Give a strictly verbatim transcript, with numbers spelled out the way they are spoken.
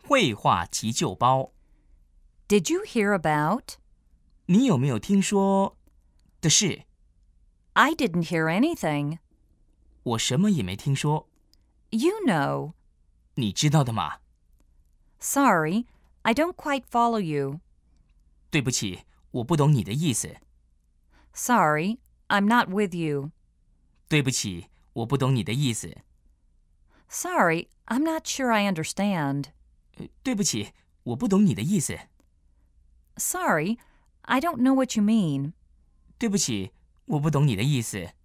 绘画急救包。 Did you hear about? 你有没有听说的事？ I didn't hear anything. 我什么也没听说。 You know. 你知道的吗？ Sorry, I don't quite follow you. 对不起，我不懂你的意思。 Sorry, I'm not with you. 对不起，我不懂你的意思。 Sorry, I'm not sure I understand. 对不起，我不懂你的意思。 Sorry, I don't know what you mean. 对不起，我不懂你的意思。